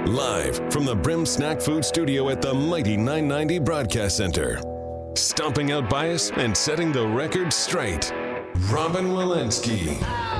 Live from the Brim Snack Food Studio at the Mighty 990 Broadcast Center. Stomping out bias and setting the record straight. Robin Walensky.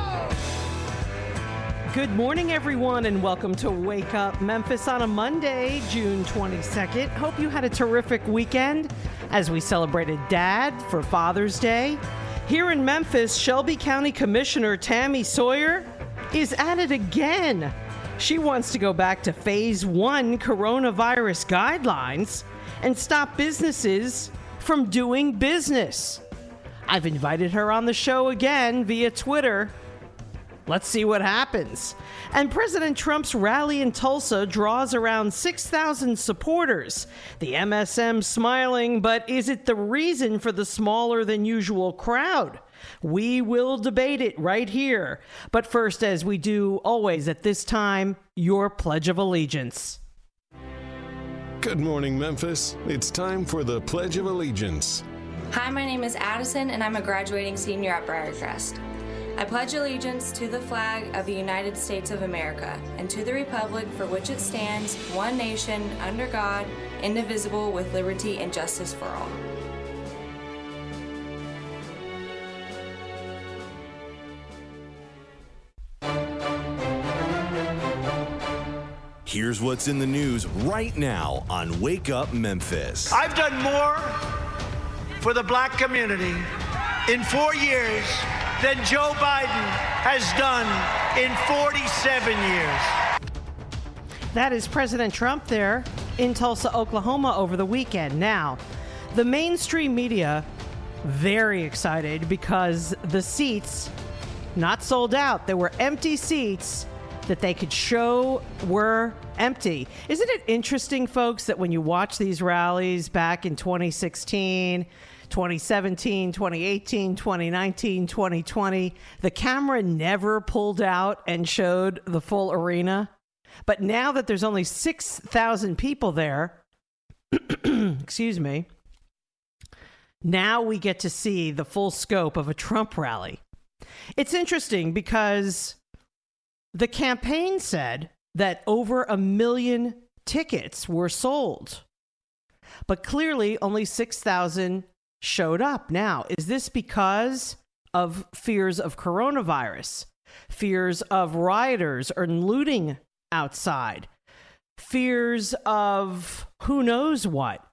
Good morning, everyone, and welcome to Wake Up Memphis on a Monday, June 22nd. Hope you had a terrific weekend as we celebrated Dad for Father's Day. Here in Memphis, Shelby County Commissioner Tammy Sawyer is at it again. She wants to go back to Phase 1 coronavirus guidelines and stop businesses from doing business. I've invited her on the show again via Twitter. Let's see what happens. And President Trump's rally in Tulsa draws around 6,000 supporters. The MSM smiling, but is it the reason for the smaller than usual crowd? We will debate it right here. But first, as we do always at this time, your Pledge of Allegiance. Good morning, Memphis. It's time for the Pledge of Allegiance. Hi, my name is Addison, and I'm a graduating senior at Briarcrest. I pledge allegiance to the flag of the United States of America and to the republic for which it stands, one nation, under God, indivisible, with liberty and justice for all. Here's what's in the news right now on Wake Up Memphis. I've done more for the black community in 4 years than Joe Biden has done in 47 years. That is President Trump there in Tulsa, Oklahoma over the weekend. Now, the mainstream media, very excited because the seats, not sold out, there were empty seats that they could show were empty. Isn't it interesting, folks, that when you watch these rallies back in 2016, 2017, 2018, 2019, 2020, the camera never pulled out and showed the full arena. But now that there's only 6,000 people there, excuse me, now we get to see the full scope of a Trump rally. It's interesting because the campaign said that over 1 million tickets were sold, but clearly only 6,000 showed up. Now, is this because of fears of coronavirus, fears of rioters or looting outside, fears of who knows what?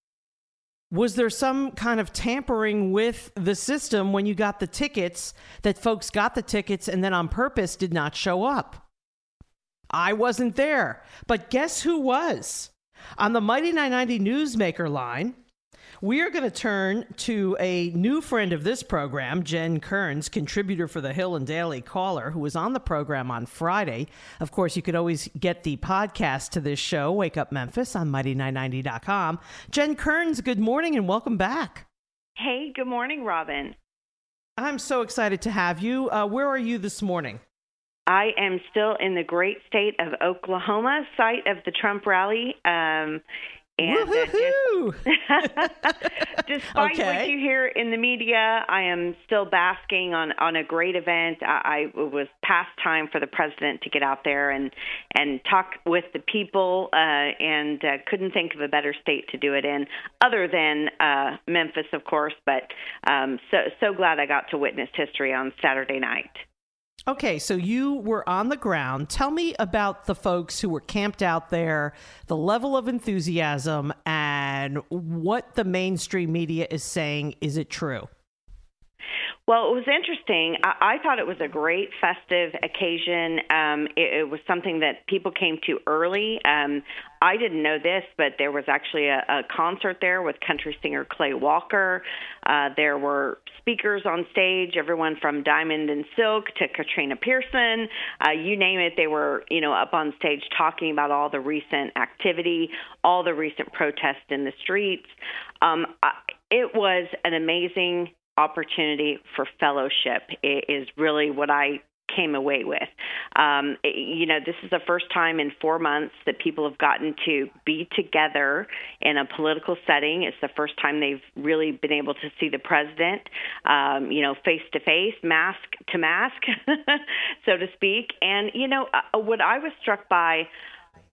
Was there some kind of tampering with the system when you got the tickets, that folks got the tickets and then on purpose did not show up? I wasn't there, but guess who was? On the Mighty 990 Newsmaker line, we are going to turn to a new friend of this program, Jen Kearns, contributor for the Hill and Daily Caller, who was on the program on Friday. Of course, you could always get the podcast to this show, Wake Up Memphis, on mighty990.com. Jen Kearns, good morning and welcome back. Hey, good morning, Robin. I'm so excited to have you. Where are you this morning? I am still in the great state of Oklahoma, site of the Trump rally. Despite what you hear in the media, I am still basking on a great event. It was past time for the president to get out there and talk with the people, and couldn't think of a better state to do it in, other than Memphis, of course. But so glad I got to witness history on Saturday night. Okay, so you were on the ground. Tell me about the folks who were camped out there, the level of enthusiasm, and what the mainstream media is saying. Is it true? Well, it was interesting. I thought it was a great festive occasion. It was something that people came to early. I didn't know this, but there was actually a concert there with country singer Clay Walker. There were speakers on stage, everyone from Diamond and Silk to Katrina Pearson. You name it, they were, up on stage talking about all the recent activity, all the recent protests in the streets. It was an amazing opportunity for fellowship. It is really what I came away with. This is the first time in 4 months that people have gotten to be together in a political setting. It's the first time they've really been able to see the president, face to face, mask to mask, so to speak. And, what I was struck by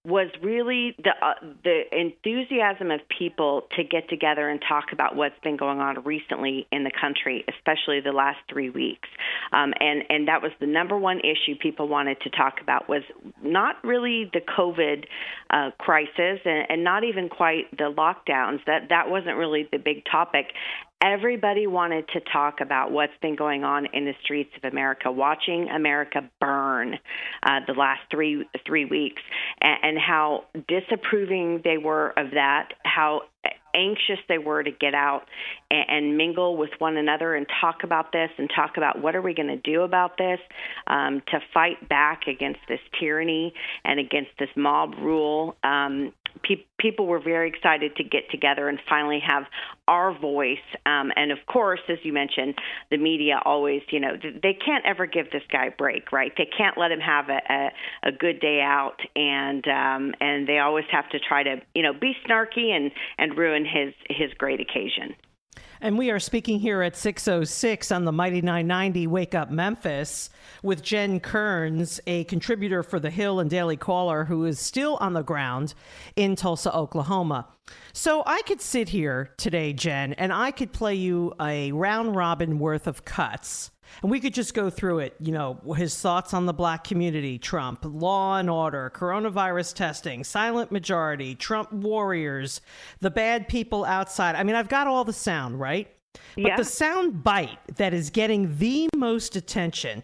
was really the enthusiasm of people to get together and talk about what's been going on recently in the country, especially the last 3 weeks. And that was the number one issue people wanted to talk about, was not really the COVID crisis and not even quite the lockdowns. That wasn't really the big topic. Everybody wanted to talk about what's been going on in the streets of America, watching America burn the last three weeks, and how disapproving they were of that, how anxious they were to get out and mingle with one another and talk about this and talk about what are we going to do about this, to fight back against this tyranny and against this mob rule. People were very excited to get together and finally have our voice. And of course, as you mentioned, the media always, they can't ever give this guy a break, right? They can't let him have a good day out, and they always have to try to, be snarky and ruin his great occasion. And we are speaking here at 6:06 on the Mighty 990 Wake Up Memphis with Jen Kearns, a contributor for The Hill and Daily Caller, who is still on the ground in Tulsa, Oklahoma. So I could sit here today, Jen, and I could play you a round robin worth of cuts. And we could just go through it, his thoughts on the black community, Trump, law and order, coronavirus testing, silent majority, Trump warriors, the bad people outside. I mean, I've got all the sound, right? But the sound bite that is getting the most attention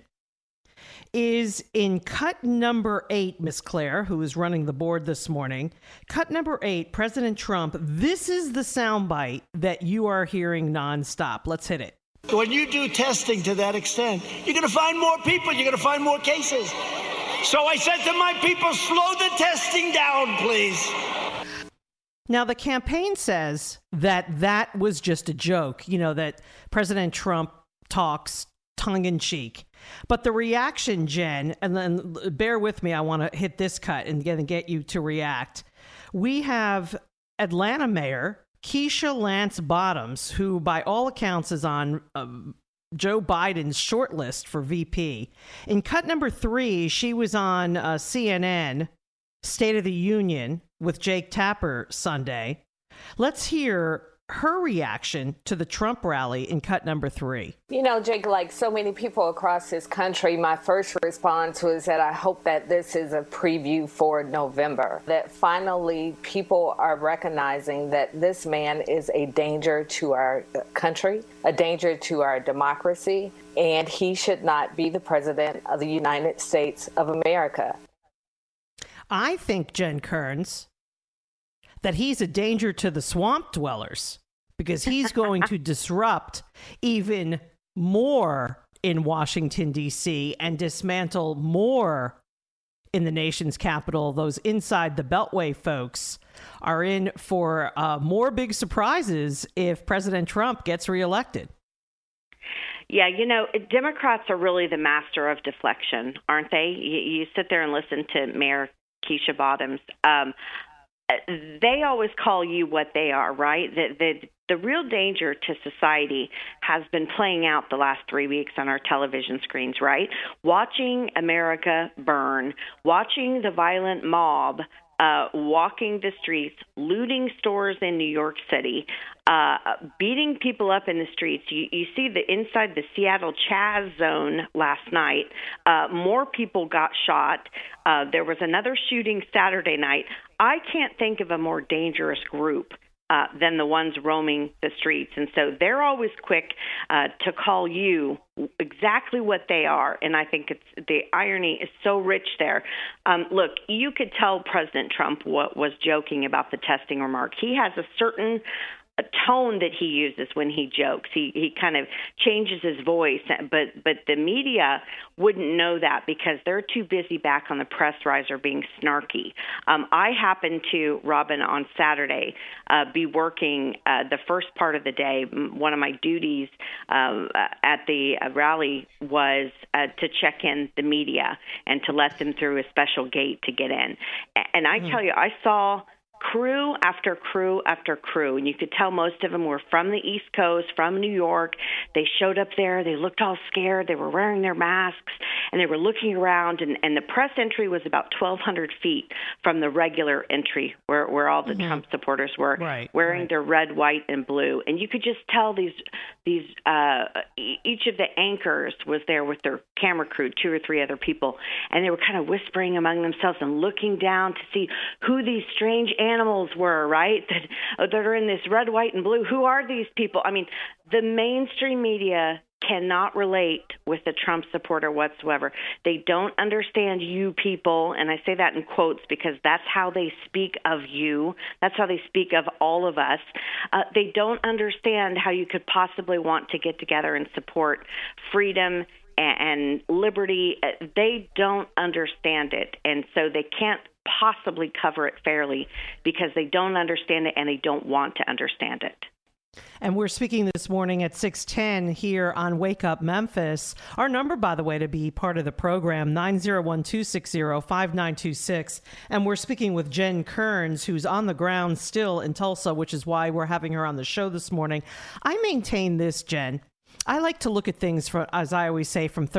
is in cut number 8, Miss Claire, who is running the board this morning. Cut number 8, President Trump. This is the sound bite that you are hearing nonstop. Let's hit it. When you do testing to that extent, you're going to find more people. You're going to find more cases. So I said to my people, slow the testing down, please. Now, the campaign says that was just a joke, that President Trump talks tongue-in-cheek. But the reaction, Jen, and then bear with me, I want to hit this cut and get you to react. We have Atlanta Mayor Keisha Lance Bottoms, who by all accounts is on Joe Biden's shortlist for VP. In cut number 3, she was on CNN, State of the Union, with Jake Tapper Sunday. Let's hear her reaction to the Trump rally in cut number 3. Jake, like so many people across this country, my first response was that I hope that this is a preview for November, that finally people are recognizing that this man is a danger to our country, a danger to our democracy, and he should not be the president of the United States of America. I think, Jen Kearns, that he's a danger to the swamp dwellers, because he's going to disrupt even more in Washington, D.C., and dismantle more in the nation's capital. Those inside the Beltway folks are in for more big surprises if President Trump gets reelected. Yeah, Democrats are really the master of deflection, aren't they? You sit there and listen to Mayor Keisha Bottoms. They always call you what they are, right? The real danger to society has been playing out the last 3 weeks on our television screens, right? Watching America burn, watching the violent mob walking the streets, looting stores in New York City, beating people up in the streets. You see inside the Seattle Chaz zone last night, more people got shot. There was another shooting Saturday night. I can't think of a more dangerous group than the ones roaming the streets. And so they're always quick to call you exactly what they are. And I think the irony is so rich there. Look, you could tell President Trump was joking about the testing remark. He has a certain tone that he uses when he jokes. He kind of changes his voice, but the media wouldn't know that because they're too busy back on the press riser being snarky. I happened to, Robin, on Saturday, be working the first part of the day. One of my duties at the rally was to check in the media and to let them through a special gate to get in. And I tell you, I saw crew after crew after crew, and you could tell most of them were from the East Coast, from New York. They showed up there. They looked all scared. They were wearing their masks, and they were looking around, and the press entry was about 1,200 feet from the regular entry where all the Trump supporters were wearing their red, white, and blue. And you could just tell each of the anchors was there with their camera crew, 2 or 3 other people, and they were kind of whispering among themselves and looking down to see who these strange animals were, right? That are in this red, white, and blue. Who are these people? I mean, the mainstream media cannot relate with the Trump supporter whatsoever. They don't understand you people, and I say that in quotes because that's how they speak of you. That's how they speak of all of us. They don't understand how you could possibly want to get together and support freedom and liberty. They don't understand it, and so they can't possibly cover it fairly because they don't understand it and they don't want to understand it. And we're speaking this morning at 6:10 here on Wake Up Memphis. Our number, by the way, to be part of the program, 901-260-5926. And we're speaking with Jen Kearns, who's on the ground still in Tulsa, which is why we're having her on the show this morning. I maintain this, Jen. I like to look at things from, as I always say, from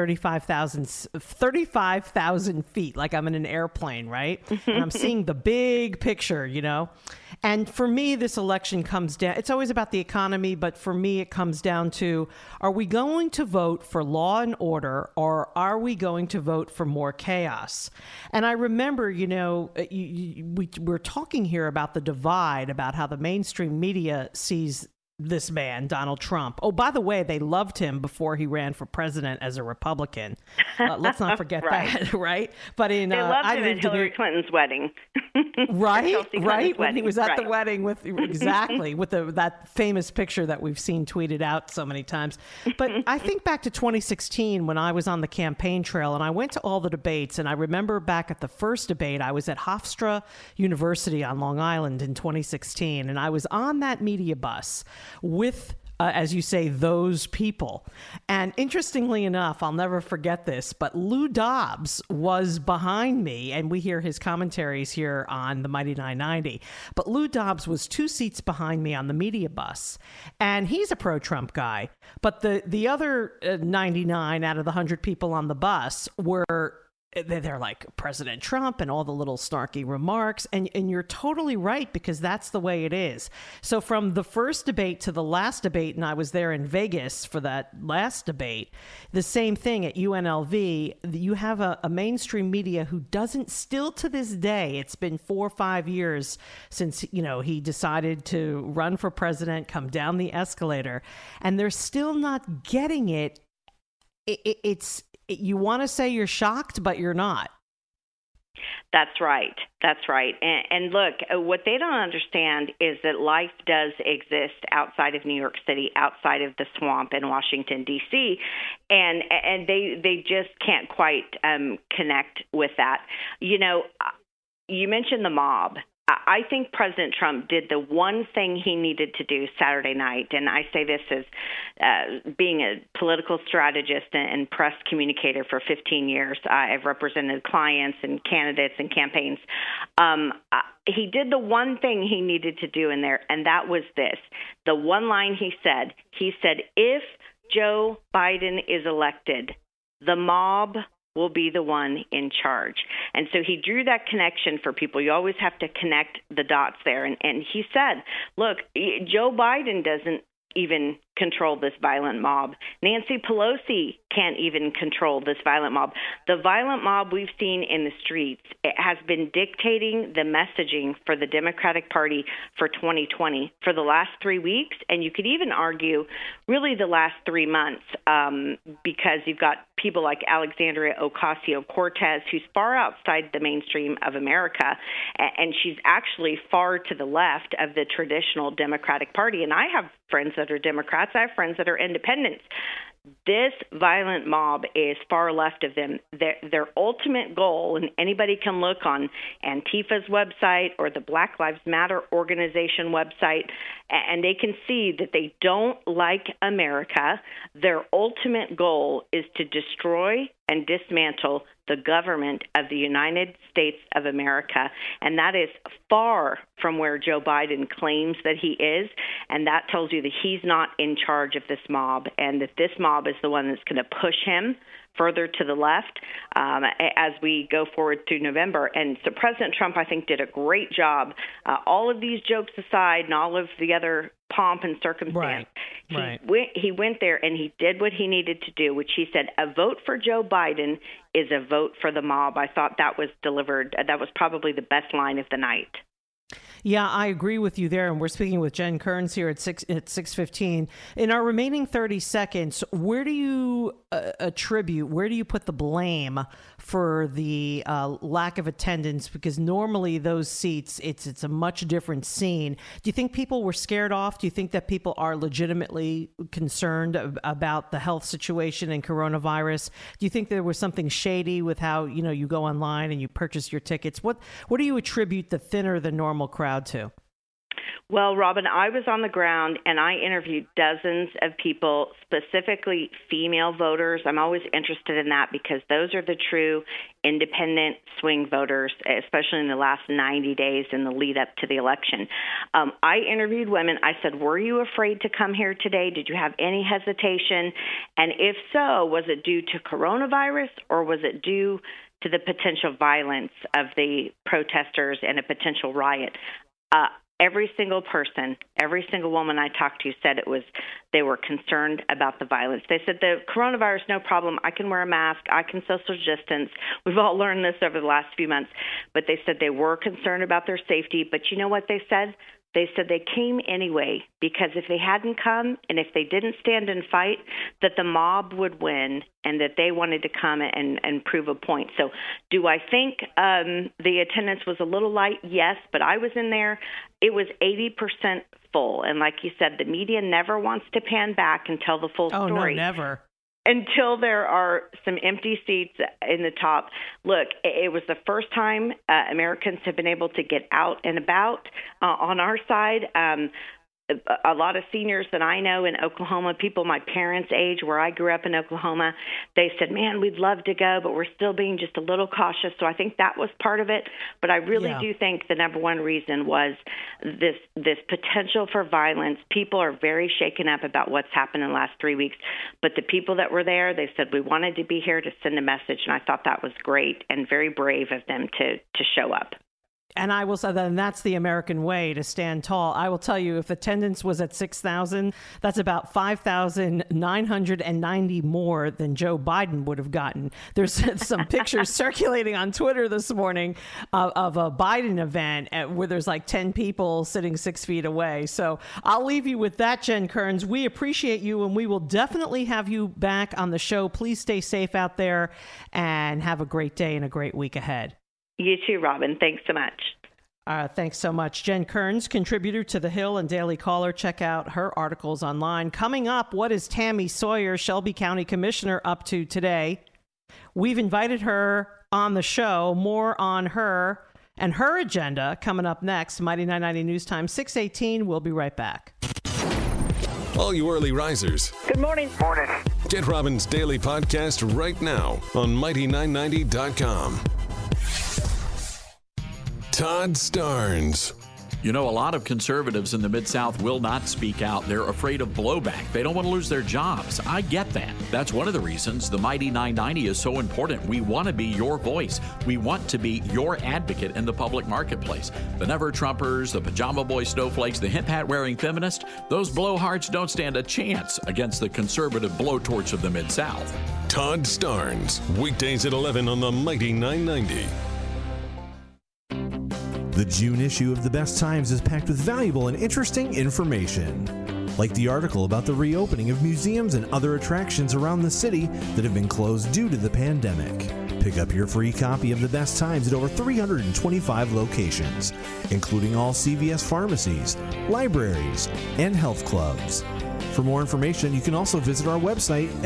35,000 feet, like I'm in an airplane, right? And I'm seeing the big picture, you know? And for me, this election comes down, it's always about the economy, but for me, it comes down to, are we going to vote for law and order, or are we going to vote for more chaos? And I remember, you know, we're talking here about the divide, about how the mainstream media sees this man, Donald Trump. Oh, by the way, they loved him before he ran for president as a Republican. Let's not forget that, right? But they loved him at Hillary Clinton's wedding. Right. When he was at the wedding with that famous picture that we've seen tweeted out so many times. But I think back to 2016 when I was on the campaign trail and I went to all the debates, and I remember back at the first debate, I was at Hofstra University on Long Island in 2016, and I was on that media bus with, as you say, those people. And interestingly enough, I'll never forget this, but Lou Dobbs was behind me, and we hear his commentaries here on the Mighty 990. But Lou Dobbs was 2 seats behind me on the media bus, and he's a pro-Trump guy. But the other 99 out of the 100 people on the bus were, they're like President Trump and all the little snarky remarks. And you're totally right, because that's the way it is. So from the first debate to the last debate, and I was there in Vegas for that last debate, the same thing at UNLV, you have a mainstream media who doesn't, still to this day, it's been 4 or 5 years since, you know, he decided to run for president, come down the escalator, and they're still not getting it. You want to say you're shocked, but you're not. That's right. And look, what they don't understand is that life does exist outside of New York City, outside of the swamp in Washington, D.C., and they just can't quite connect with that. You know, you mentioned the mob. I think President Trump did the one thing he needed to do Saturday night, and I say this as being a political strategist and press communicator for 15 years. I've represented clients and candidates and campaigns. He did the one thing he needed to do in there, and that was this. The one line he said, if Joe Biden is elected, the mob will be the one in charge. And so he drew that connection for people. You always have to connect the dots there. And he said, look, Joe Biden doesn't even control this violent mob. Nancy Pelosi can't even control this violent mob. The violent mob we've seen in the streets, it has been dictating the messaging for the Democratic Party for 2020 for the last 3 weeks, and you could even argue really the last 3 months, because you've got people like Alexandria Ocasio-Cortez, who's far outside the mainstream of America, and she's actually far to the left of the traditional Democratic Party. And I have friends that are Democrats. I have friends that are independents. This violent mob is far left of them. Their ultimate goal, and anybody can look on Antifa's website or the Black Lives Matter organization website, and they can see that they don't like America. Their ultimate goal is to destroy and dismantle the the government of the United States of America. And that is far from where Joe Biden claims that he is. And that tells you that he's not in charge of this mob, and that this mob is the one that's going to push him further to the left as we go forward through November. And so President Trump, I think, did a great job. All of these jokes aside and all of the other pomp and circumstance, he went there and he did what he needed to do, which he said, a vote for Joe Biden is a vote for the mob. I thought that was delivered. That was probably the best line of the night. Yeah, I agree with you there. And we're speaking with Jen Kearns here at 6:15. In our remaining 30 seconds, where do you where do you put the blame for the lack of attendance? Because normally those seats, it's a much different scene. Do you think people were scared off? Do you think that people are legitimately concerned about the health situation and coronavirus? Do you think there was something shady with how, you go online and you purchase your tickets? What do you attribute the thinner than normal crowd to? Well, Robin, I was on the ground and I interviewed dozens of people, specifically female voters. I'm always interested in that because those are the true independent swing voters, especially in the last 90 days in the lead up to the election. I interviewed women. I said, were you afraid to come here today? Did you have any hesitation? And if so, was it due to coronavirus or was it due to the potential violence of the protesters and a potential riot? Every single person, every single woman I talked to said they were concerned about the violence. They said the coronavirus, no problem. I can wear a mask. I can social distance. We've all learned this over the last few months. But they said they were concerned about their safety. But you know what they said? They said they came anyway because if they hadn't come and if they didn't stand and fight, that the mob would win and that they wanted to come and prove a point. So do I think the attendance was a little light? Yes, but I was in there. It was 80% full. And like you said, the media never wants to pan back and tell the full story. Oh, no, never. Until there are some empty seats in the top. Look, it was the first time Americans have been able to get out and about on our side. A lot of seniors that I know in Oklahoma, people my parents' age, where I grew up in Oklahoma, they said, man, we'd love to go, but we're still being just a little cautious. So I think that was part of it. But I really do think the number one reason was this potential for violence. People are very shaken up about what's happened in the last 3 weeks. But the people that were there, they said, we wanted to be here to send a message. And I thought that was great and very brave of them to show up. And I will say that that's the American way, to stand tall. I will tell you, if attendance was at 6,000, that's about 5,990 more than Joe Biden would have gotten. There's some pictures circulating on Twitter this morning of a Biden event where there's like 10 people sitting 6 feet away. So I'll leave you with that, Jen Kearns. We appreciate you, and we will definitely have you back on the show. Please stay safe out there and have a great day and a great week ahead. You too, Robin. Thanks so much. Thanks so much. Jen Kearns, contributor to The Hill and Daily Caller. Check out her articles online. Coming up, what is Tammy Sawyer, Shelby County Commissioner, up to today? We've invited her on the show. More on her and her agenda coming up next. Mighty 990 News Time, 6:18. We'll be right back. All you early risers. Good morning. Morning. Get Robin's daily podcast right now on Mighty990.com. Todd Starnes. You know, a lot of conservatives in the Mid-South will not speak out. They're afraid of blowback. They don't want to lose their jobs. I get that. That's one of the reasons the Mighty 990 is so important. We want to be your voice. We want to be your advocate in the public marketplace. The Never-Trumpers, the Pajama Boy snowflakes, the hemp hat-wearing feminists, those blowhards don't stand a chance against the conservative blowtorch of the Mid-South. Todd Starnes, weekdays at 11 on the Mighty 990. The June issue of The Best Times is packed with valuable and interesting information, like the article about the reopening of museums and other attractions around the city that have been closed due to the pandemic. Pick up your free copy of The Best Times at over 325 locations, including all CVS pharmacies, libraries, and health clubs. For more information, you can also visit our website at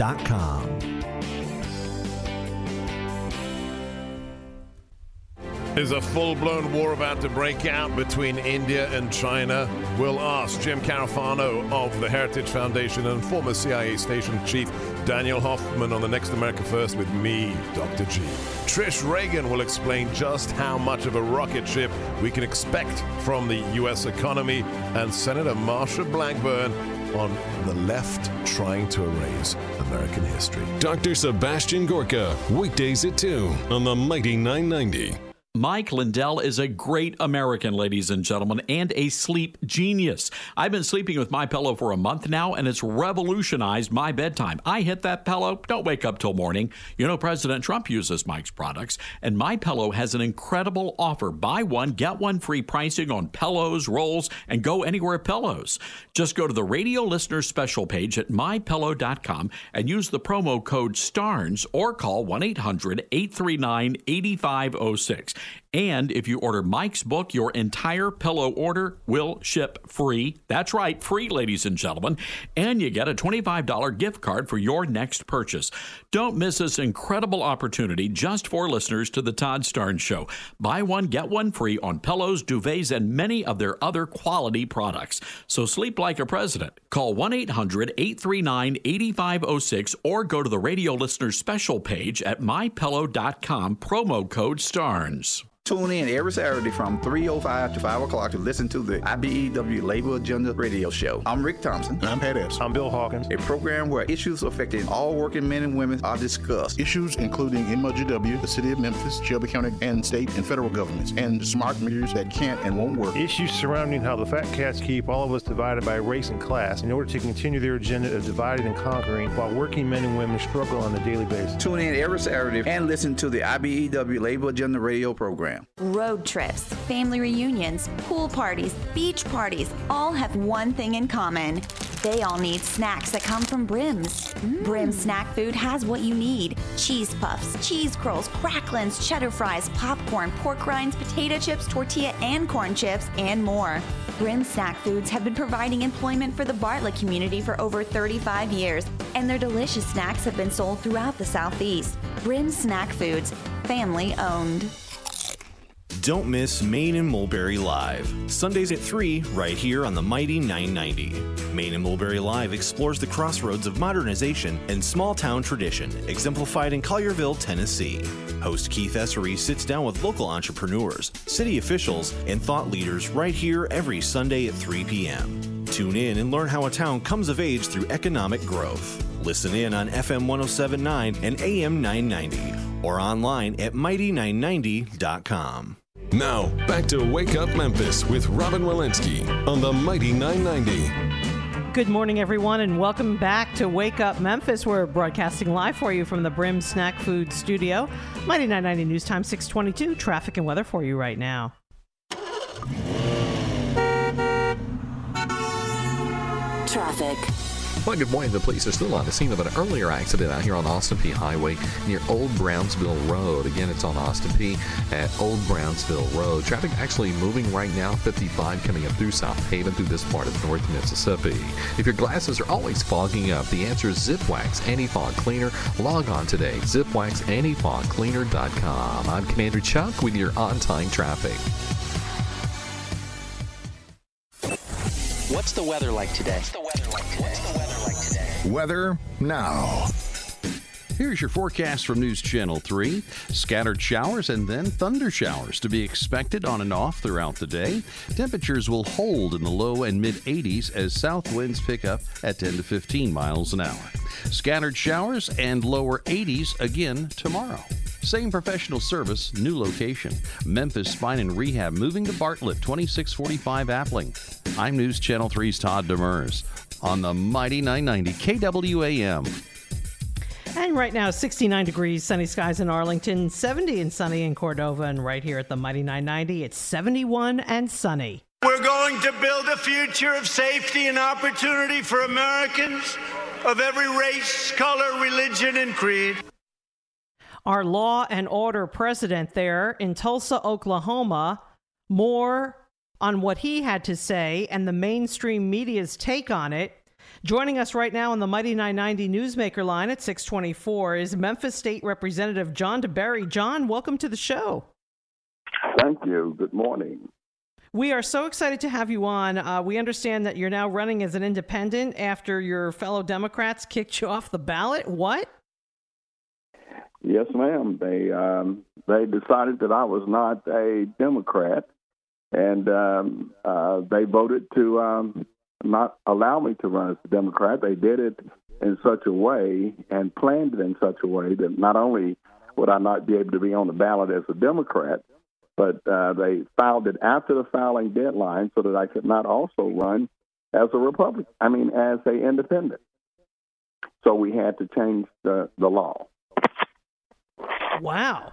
thebesttimes.com. Is a full-blown war about to break out between India and China? We'll ask Jim Carafano of the Heritage Foundation and former CIA station chief Daniel Hoffman on the next America First with me, Dr. G. Trish Reagan will explain just how much of a rocket ship we can expect from the U.S. economy, and Senator Marsha Blackburn on the left trying to erase American history. Dr. Sebastian Gorka, weekdays at 2 on the Mighty 990. Mike Lindell is a great American, ladies and gentlemen, and a sleep genius. I've been sleeping with MyPillow for a month now, and it's revolutionized my bedtime. I hit that pillow, don't wake up till morning. You know, President Trump uses Mike's products, and MyPillow has an incredible offer. Buy one, get one free pricing on pillows, rolls, and Go Anywhere pillows. Just go to the radio listener special page at MyPillow.com and use the promo code STARNS or call 1-800-839-8506. And if you order Mike's book, your entire pillow order will ship free. That's right, free, ladies and gentlemen. And you get a $25 gift card for your next purchase. Don't miss this incredible opportunity just for listeners to the Todd Starnes Show. Buy one, get one free on pillows, duvets, and many of their other quality products. So sleep like a president. Call 1-800-839-8506 or go to the radio listeners special page at MyPillow.com, promo code STARNS. Tune in every Saturday from 3:05 to 5 o'clock to listen to the IBEW Labor Agenda radio show. I'm Rick Thompson. And I'm Pat Epps. I'm Bill Hawkins. A program where issues affecting all working men and women are discussed. Issues including MLGW, the city of Memphis, Shelby County, and state and federal governments, and smart meters that can't and won't work. Issues surrounding how the fat cats keep all of us divided by race and class in order to continue their agenda of dividing and conquering while working men and women struggle on a daily basis. Tune in every Saturday and listen to the IBEW Labor Agenda radio program. Road trips, family reunions, pool parties, beach parties all have one thing in common. They all need snacks that come from Brim's. Brim's snack food has what you need. Cheese puffs, cheese curls, cracklins, cheddar fries, popcorn, pork rinds, potato chips, tortilla and corn chips, and more. Brim's snack foods have been providing employment for the Bartlett community for over 35 years, and their delicious snacks have been sold throughout the Southeast. Brim's Snack Foods, family owned. Don't miss Maine and Mulberry Live, Sundays at 3, right here on the Mighty 990. Maine and Mulberry Live explores the crossroads of modernization and small-town tradition, exemplified in Collierville, Tennessee. Host Keith Essery sits down with local entrepreneurs, city officials, and thought leaders right here every Sunday at 3 p.m. Tune in and learn how a town comes of age through economic growth. Listen in on FM 107.9 and AM 990 or online at mighty990.com. Now, back to Wake Up Memphis with Robin Walensky on the Mighty 990. Good morning, everyone, and welcome back to Wake Up Memphis. We're broadcasting live for you from the Brim Snack Food Studio. Mighty 990 News Time 622. Traffic and weather for you right now. Traffic. Well, good morning. The police are still on the scene of an earlier accident out here on Austin Peay Highway near Old Brownsville Road. Again, it's on Austin Peay at Old Brownsville Road. Traffic actually moving right now, 55 coming up through South Haven through this part of North Mississippi. If your glasses are always fogging up, the answer is ZipWax Anti-Fog Cleaner. Log on today, ZipWaxAntiFogCleaner.com. I'm Commander Chuck with your on-time traffic. What's the weather like today? Weather now. Here's your forecast from News Channel 3. Scattered showers and then thunder showers to be expected on and off throughout the day. Temperatures will hold in the low and mid 80s as south winds pick up at 10 to 15 miles an hour. Scattered showers and lower 80s again tomorrow. Same professional service, new location. Memphis Spine and Rehab moving to Bartlett, 2645 Appling. I'm News Channel 3's Todd Demers on the Mighty 990 KWAM. And right now, 69 degrees, sunny skies in Arlington, 70 and sunny in Cordova, and right here at the Mighty 990, it's 71 and sunny. We're going to build a future of safety and opportunity for Americans of every race, color, religion, and creed. Our law and order president there in Tulsa, Oklahoma, more on what he had to say and the mainstream media's take on it. Joining us right now on the Mighty 990 Newsmaker line at 624 is Memphis State Representative John DeBerry. John, welcome to the show. Thank you. Good morning. We are so excited to have you on. We understand that you're now running as an independent after your fellow Democrats kicked you off the ballot. What? Yes, ma'am. They decided that I was not a Democrat, and they voted to not allow me to run as a Democrat. They did it in such a way and planned it in such a way that not only would I not be able to be on the ballot as a Democrat, but they filed it after the filing deadline so that I could not also run as a Republican. As an independent. So we had to change the law. Wow.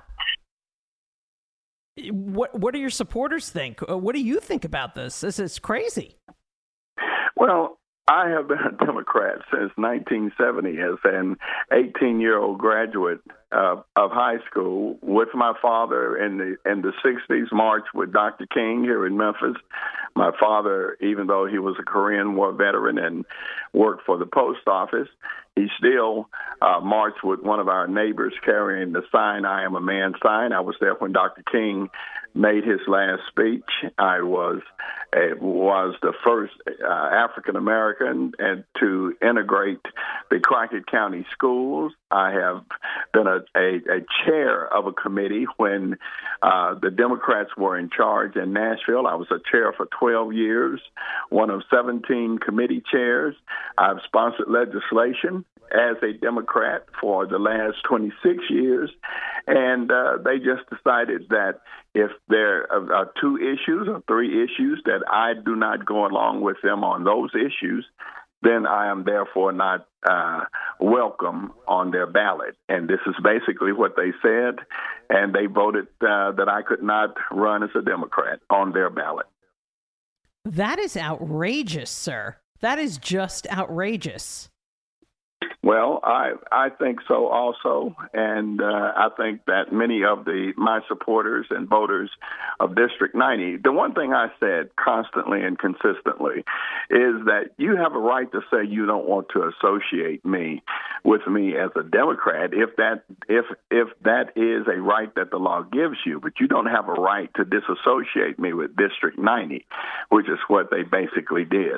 What do your supporters think? What do you think about this? This is crazy. Well, I have been a Democrat since 1970 as an 18-year-old graduate of high school with my father in the 60s, marched with Dr. King here in Memphis. My father, even though he was a Korean War veteran and worked for the post office, he still marched with one of our neighbors carrying the sign, "I am a man" sign. I was there when Dr. King made his last speech. I was the first African American and to integrate the Crockett County schools. I have been a chair of a committee when the Democrats were in charge in Nashville. I was a chair for 12 years, one of 17 committee chairs. I've sponsored legislation as a Democrat for the last 26 years, and they just decided that if there are 2 issues or 3 issues that I do not go along with them on those issues, then I am therefore not welcome on their ballot. And this is basically what they said, and they voted that I could not run as a Democrat on their ballot. That is outrageous, sir. That is just outrageous. Well, I think so also, and I think that many of my supporters and voters of District 90, the one thing I said constantly and consistently is that you have a right to say you don't want to associate with me as a Democrat if that is a right that the law gives you, but you don't have a right to disassociate me with District 90, which is what they basically did.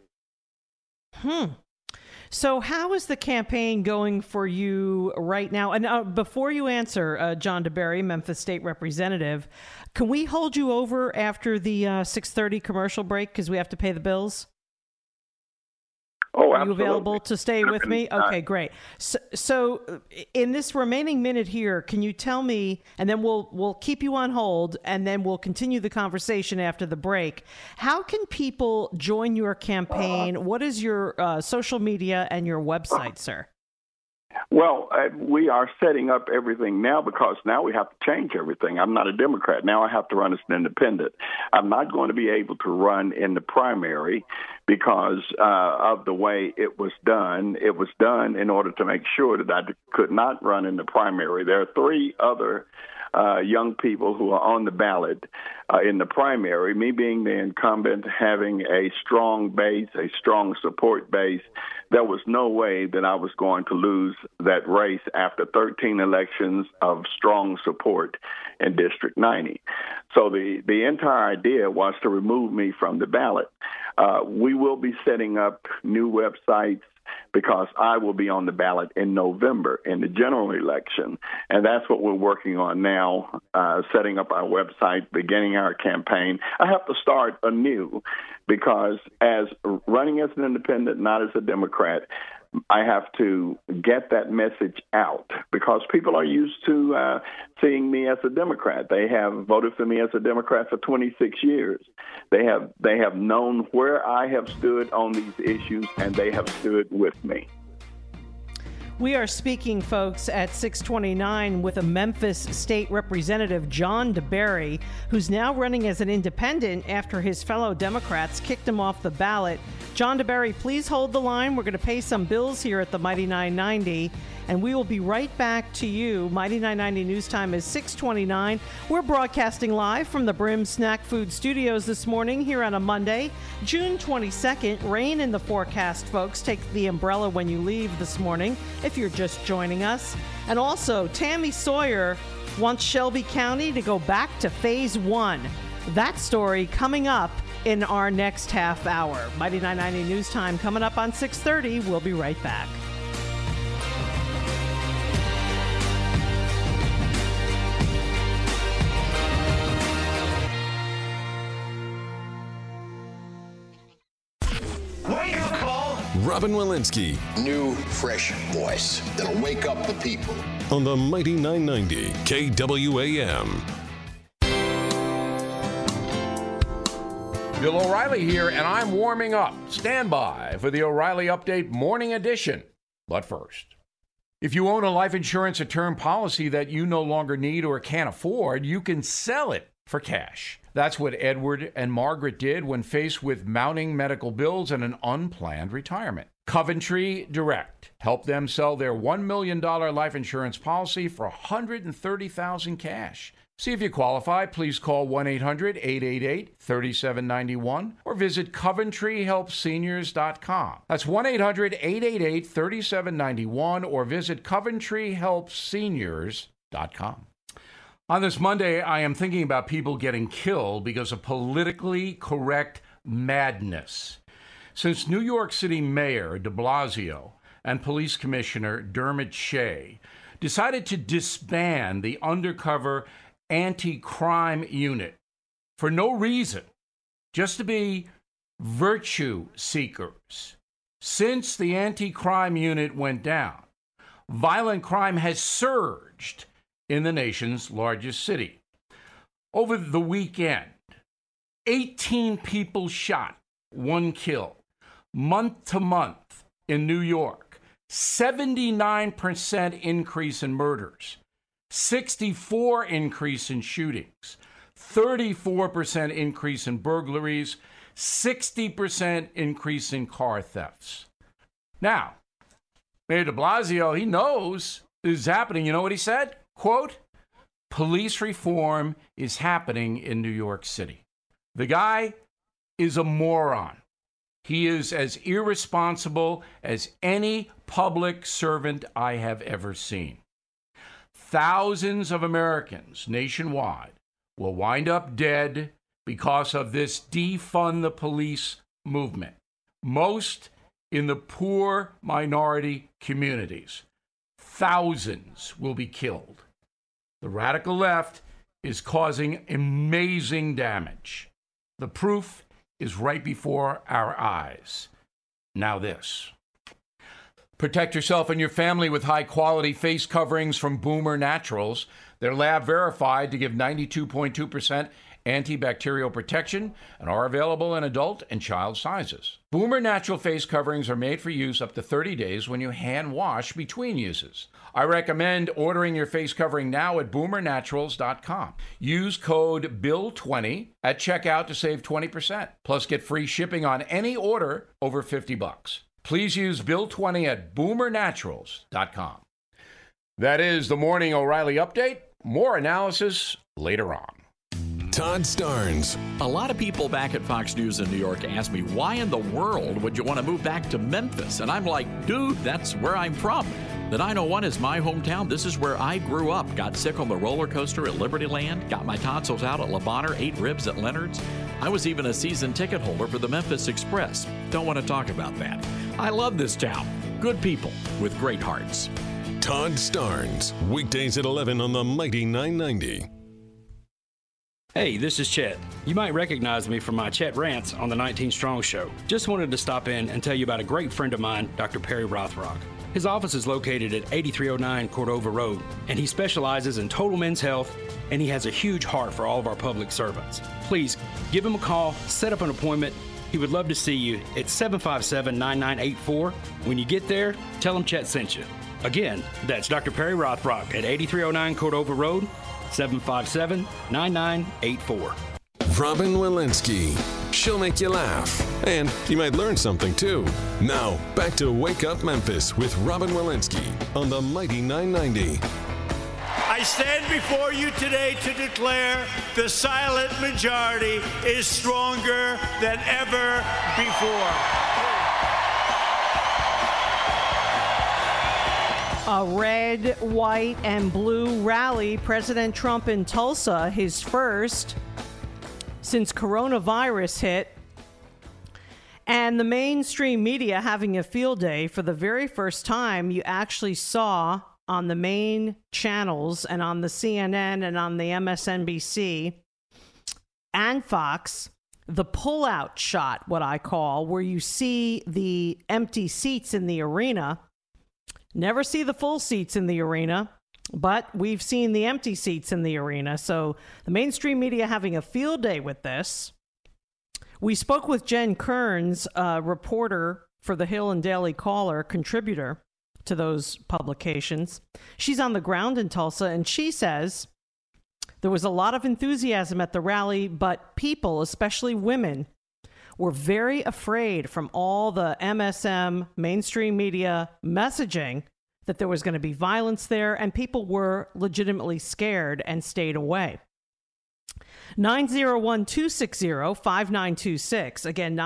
So how is the campaign going for you right now? And before you answer, John DeBerry, Memphis State Representative, can we hold you over after the 6:30 commercial break because we have to pay the bills? Oh, Are absolutely. you available to stay with me? Okay, great. So in this remaining minute here, can you tell me, and then we'll keep you on hold, and then we'll continue the conversation after the break. How can people join your campaign? What is your social media and your website, sir? Well, we are setting up everything now because now we have to change everything. I'm not a Democrat. Now I have to run as an independent. I'm not going to be able to run in the primary because of the way it was done. It was done in order to make sure that I could not run in the primary. There are 3 other young people who are on the ballot in the primary, me being the incumbent, having a strong base, a strong support base. There was no way that I was going to lose that race after 13 elections of strong support in District 90. So the entire idea was to remove me from the ballot. We will be setting up new websites because I will be on the ballot in November in the general election. And that's what we're working on now, setting up our website, beginning our campaign. I have to start anew because as running as an independent, not as a Democrat, I have to get that message out because people are used to seeing me as a Democrat. They have voted for me as a Democrat for 26 years. They have known where I have stood on these issues, and they have stood with me. We are speaking, folks, at 6:29 with a Memphis State Representative, John DeBerry, who's now running as an independent after his fellow Democrats kicked him off the ballot. John DeBerry, please hold the line. We're going to pay some bills here at the Mighty 990, and we will be right back to you. Mighty 990 news time is 6:29. We're broadcasting live from the Brim Snack Food Studios this morning here on a Monday, June 22nd. Rain in the forecast, folks. Take the umbrella when you leave this morning if you're just joining us. And also, Tammy Sawyer wants Shelby County to go back to Phase 1. That story coming up in our next half hour. Mighty 990 News Time coming up on 6:30. We'll be right back. Robin Walensky. New, fresh voice that'll wake up the people. On the Mighty 990 KWAM. Bill O'Reilly here, and I'm warming up. Stand by for the O'Reilly Update Morning Edition. But first, if you own a life insurance or term policy that you no longer need or can't afford, you can sell it for cash. That's what Edward and Margaret did when faced with mounting medical bills and an unplanned retirement. Coventry Direct helped them sell their $1 million life insurance policy for $130,000 cash. See if you qualify. Please call 1-800-888-3791 or visit CoventryHelpSeniors.com. That's 1-800-888-3791 or visit CoventryHelpSeniors.com. On this Monday, I am thinking about people getting killed because of politically correct madness. Since New York City Mayor de Blasio and Police Commissioner Dermot Shea decided to disband the undercover anti-crime unit for no reason, just to be virtue seekers. Since the anti-crime unit went down, violent crime has surged in the nation's largest city. Over the weekend, 18 people shot, 1 killed. Month to month in New York, 79% increase in murders, 64% increase in shootings, 34% increase in burglaries, 60% increase in car thefts. Now, Mayor de Blasio, he knows this is happening. You know what he said? Quote, police reform is happening in New York City. The guy is a moron. He is as irresponsible as any public servant I have ever seen. Thousands of Americans nationwide will wind up dead because of this defund the police movement, most in the poor minority communities. Thousands will be killed. The radical left is causing amazing damage. The proof is right before our eyes. Now this. Protect yourself and your family with high-quality face coverings from Boomer Naturals. They're lab verified to give 92.2% antibacterial protection and are available in adult and child sizes. Boomer Natural face coverings are made for use up to 30 days when you hand wash between uses. I recommend ordering your face covering now at boomernaturals.com. Use code BILL20 at checkout to save 20%. Plus get free shipping on any order over $50. Please use BILL20 at boomernaturals.com. That is the Morning O'Reilly Update. More analysis later on. Todd Starnes. A lot of people back at Fox News in New York ask me, why in the world would you want to move back to Memphis? And I'm like, dude, that's where I'm from. The 901 is my hometown. This is where I grew up. Got sick on the roller coaster at Liberty Land. Got my tonsils out at Le Bonheur. Ate ribs at Leonard's. I was even a season ticket holder for the Memphis Express. Don't want to talk about that. I love this town. Good people with great hearts. Todd Starnes. Weekdays at 11 on the Mighty 990. Hey, this is Chet. You might recognize me from my Chet Rants on the 19 Strong Show. Just wanted to stop in and tell you about a great friend of mine, Dr. Perry Rothrock. His office is located at 8309 Cordova Road, and he specializes in total men's health, and he has a huge heart for all of our public servants. Please give him a call, set up an appointment. He would love to see you at 757-9984. When you get there, tell him Chet sent you. Again, that's Dr. Perry Rothrock at 8309 Cordova Road, 757-9984. Robin Walensky. She'll make you laugh. And you might learn something, too. Now, back to Wake Up Memphis with Robin Walensky on the Mighty 990. I stand before you today to declare the silent majority is stronger than ever before. A red, white, and blue rally. President Trump in Tulsa, his first since coronavirus hit. And the mainstream media having a field day. For the very first time, you actually saw on the main channels and on the CNN and on the MSNBC and Fox, the pullout shot, what I call, where you see the empty seats in the arena. Never see the full seats in the arena, but we've seen the empty seats in the arena. So the mainstream media having a field day with this. We spoke with Jen Kearns, a reporter for the Hill and Daily Caller, contributor to those publications. She's on the ground in Tulsa, and she says there was a lot of enthusiasm at the rally, but people, especially women, were very afraid from all the MSM mainstream media messaging that there was going to be violence there, and people were legitimately scared and stayed away. 901-260-5926. Again,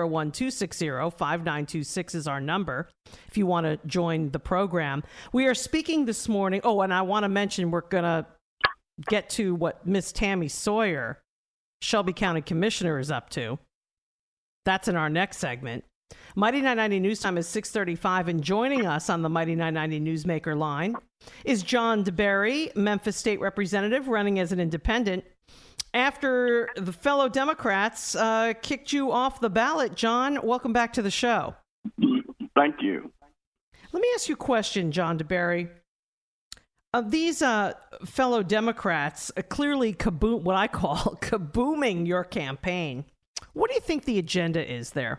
901-260-5926 is our number if you want to join the program. We are speaking this morning. Oh, and I want to mention we're going to get to what Miss Tammy Sawyer, Shelby County Commissioner, is up to. That's in our next segment. Mighty 990 News Time is 6:35, and joining us on the Mighty 990 Newsmaker line is John DeBerry, Memphis State Representative, running as an independent. After the fellow Democrats kicked you off the ballot, John, welcome back to the show. Thank you. Let me ask you a question, John DeBerry. These fellow Democrats clearly what I call kabooming your campaign. What do you think the agenda is there?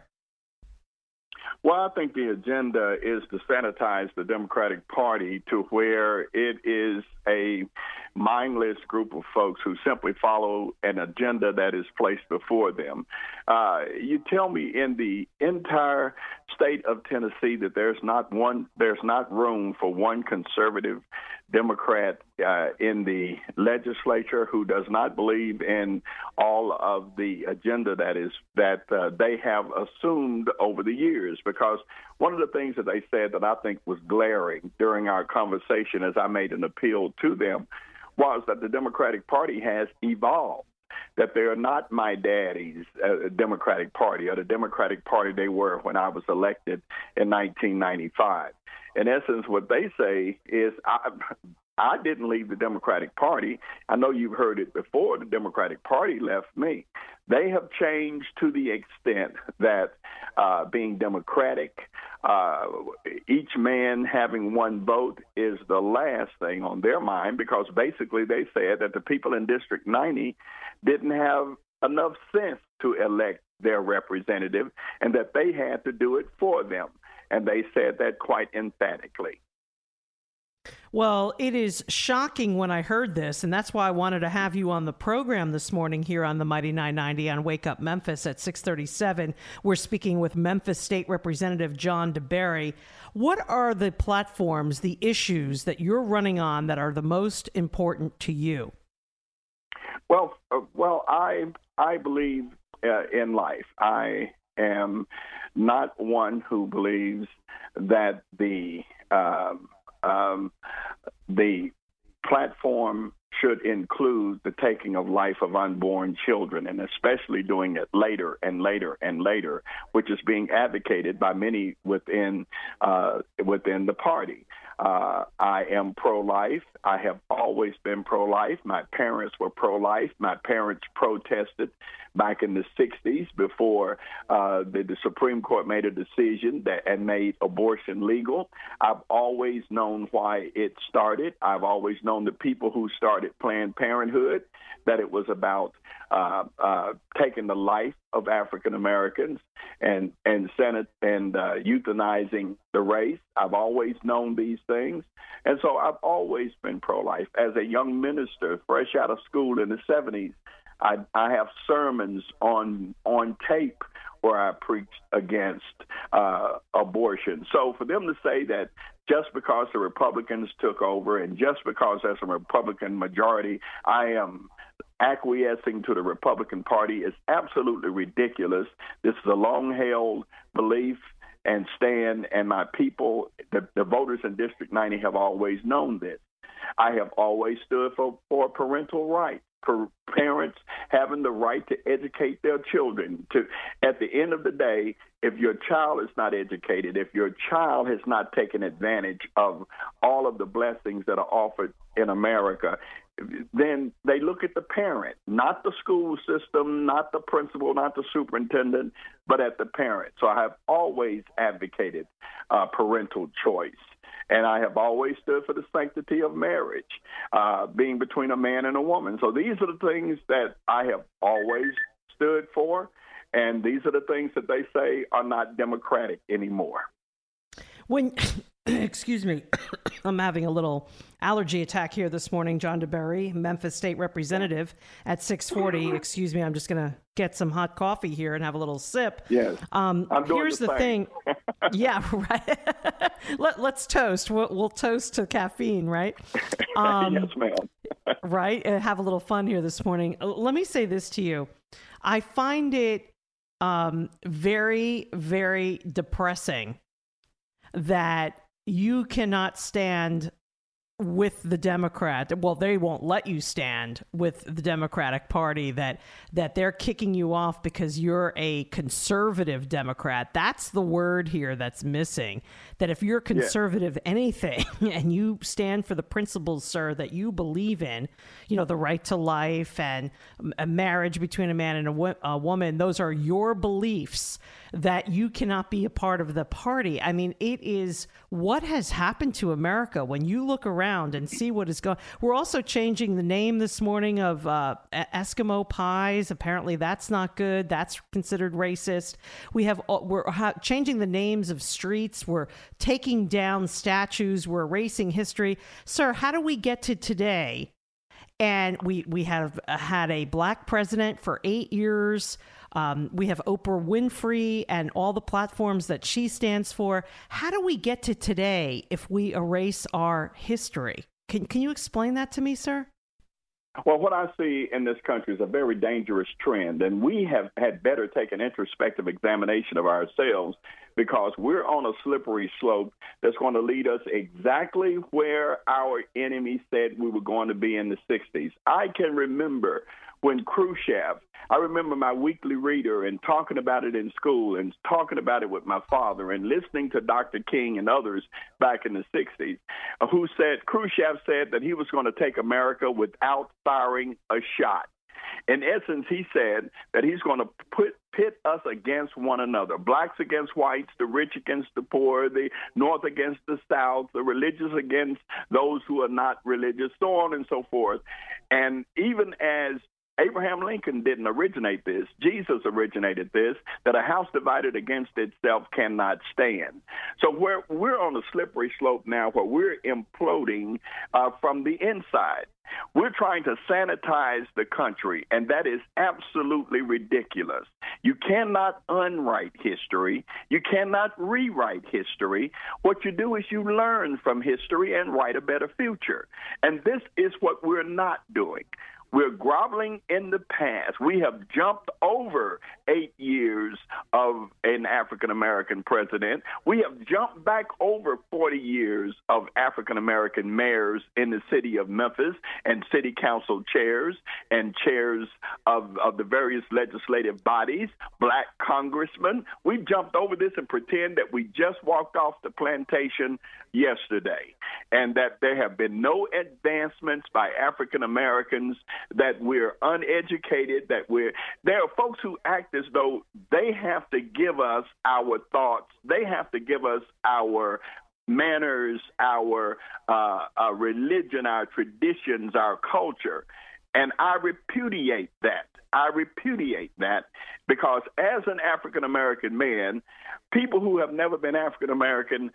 Well, I think the agenda is to sanitize the Democratic Party to where it is a mindless group of folks who simply follow an agenda that is placed before them. You tell me in the entire state of Tennessee that there's not room for one conservative Democrat in the legislature who does not believe in all of the agenda that they have assumed over the years. Because one of the things that they said that I think was glaring during our conversation as I made an appeal to them was that the Democratic Party has evolved, that they are not my daddy's Democratic Party or the Democratic Party they were when I was elected in 1995. In essence, what they say is I didn't leave the Democratic Party. I know you've heard it before. The Democratic Party left me. They have changed to the extent that being Democratic, each man having one vote is the last thing on their mind, because basically they said that the people in District 90 didn't have enough sense to elect their representative and that they had to do it for them. And they said that quite emphatically. Well, it is shocking when I heard this, and that's why I wanted to have you on the program this morning here on the Mighty 990 on Wake Up Memphis at 6:37. We're speaking with Memphis State Representative John DeBerry. What are the platforms, the issues that you're running on that are the most important to you? Well, I believe in life. I am not one who believes that the platform should include the taking of life of unborn children, and especially doing it later and later and later, which is being advocated by many within the party. I am pro-life. I have always been pro-life. My parents were pro-life. My parents protested back in the 60s before the Supreme Court made a decision and made abortion legal. I've always known why it started. I've always known the people who started Planned Parenthood, that it was about taking the life of African Americans and euthanizing the race. I've always known these things. And so I've always been pro-life. As a young minister, fresh out of school in the 70s, I have sermons on tape where I preached against abortion. So for them to say that just because the Republicans took over and just because there's a Republican majority, I am acquiescing to the Republican Party is absolutely ridiculous. This is a long-held belief and stand, and my people, the voters in District 90 have always known this. I have always stood for parental rights, for parents having the right to educate their children. At the end of the day, if your child is not educated, if your child has not taken advantage of all of the blessings that are offered in America, then they look at the parent, not the school system, not the principal, not the superintendent, but at the parent. So I have always advocated parental choice. And I have always stood for the sanctity of marriage, being between a man and a woman. So these are the things that I have always stood for, and these are the things that they say are not democratic anymore. When, excuse me, I'm having a little allergy attack here this morning. John DeBerry, Memphis State Representative at 640. Excuse me, I'm just going to get some hot coffee here and have a little sip. Yes. Here's the thing. Yeah, right. Let's toast. We'll toast to caffeine, right? Yes, ma'am. Right? And have a little fun here this morning. Let me say this to you. I find it very, very depressing that you cannot stand with the Democrat. Well, they won't let you stand with the Democratic Party, that they're kicking you off because you're a conservative Democrat. That's the word here that's missing. That if you're conservative anything and you stand for the principles, sir, that you believe in, you know, the right to life and a marriage between a man and a woman, those are your beliefs, that you cannot be a part of the party. I mean, it is what has happened to America when you look around and see what is going. We're also changing the name this morning of Eskimo pies. Apparently, that's not good. That's considered racist. We're changing the names of streets. We're taking down statues. We're erasing history. Sir, how do we get to today? And we have had a black president for 8 years. We have Oprah Winfrey and all the platforms that she stands for. How do we get to today if we erase our history? Can you explain that to me, sir? Well, what I see in this country is a very dangerous trend, and we have had better take an introspective examination of ourselves, because we're on a slippery slope that's going to lead us exactly where our enemy said we were going to be in the 60s. I can remember when Khrushchev, I remember my weekly reader and talking about it in school and talking about it with my father and listening to Dr. King and others back in the 60s, who said, Khrushchev said that he was going to take America without firing a shot. In essence, he said that he's going to pit us against one another, blacks against whites, the rich against the poor, the North against the South, the religious against those who are not religious, so on and so forth. And even as Abraham Lincoln didn't originate this, Jesus originated this, that a house divided against itself cannot stand. So we're on a slippery slope now where we're imploding from the inside. We're trying to sanitize the country, and that is absolutely ridiculous. You cannot unwrite history. You cannot rewrite history. What you do is you learn from history and write a better future. And this is what we're not doing. We're groveling in the past. We have jumped over 8 years of an African-American president. We have jumped back over 40 years of African-American mayors in the city of Memphis and city council chairs and chairs of the various legislative bodies, black congressmen. We jumped over this and pretend that we just walked off the plantation yesterday and that there have been no advancements by African-Americans, that we're uneducated, that there are folks who act as though they have to give us our thoughts, they have to give us our manners, our religion, our traditions, our culture. And I repudiate that. I repudiate that because as an African-American man, people who have never been African-American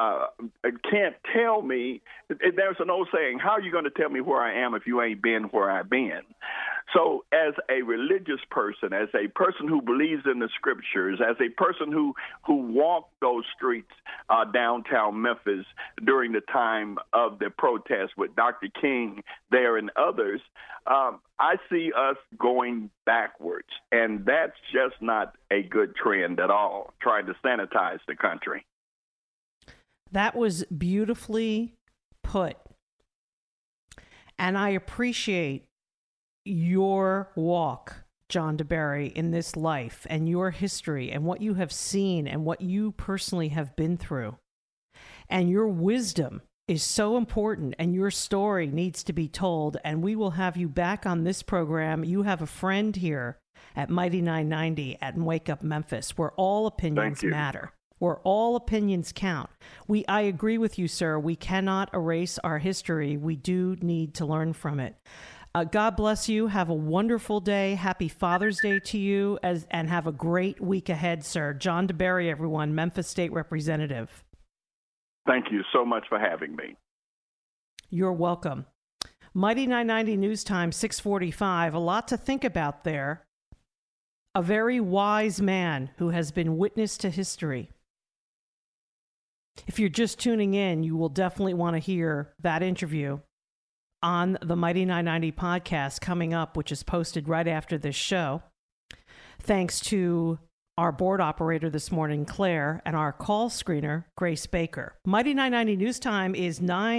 can't tell me. There's an old saying, how are you going to tell me where I am if you ain't been where I've been? So as a religious person, as a person who believes in the scriptures, as a person who walked those streets downtown Memphis during the time of the protest with Dr. King there and others, I see us going backwards, and that's just not a good trend at all, trying to sanitize the country. That was beautifully put. And I appreciate your walk, John DeBerry, in this life and your history and what you have seen and what you personally have been through. And your wisdom is so important, and your story needs to be told. And we will have you back on this program. You have a friend here at Mighty 990 at Wake Up Memphis, where all opinions matter, where all opinions count. I agree with you, sir. We cannot erase our history. We do need to learn from it. God bless you. Have a wonderful day. Happy Father's Day to you, and have a great week ahead, sir. John DeBerry, everyone, Memphis State Representative. Thank you so much for having me. You're welcome. Mighty 990 News Time, 645. A lot to think about there. A very wise man who has been witness to history. If you're just tuning in, you will definitely want to hear that interview on the Mighty 990 podcast coming up, which is posted right after this show. Thanks to our board operator this morning, Claire, and our call screener, Grace Baker. Mighty 990 News Time is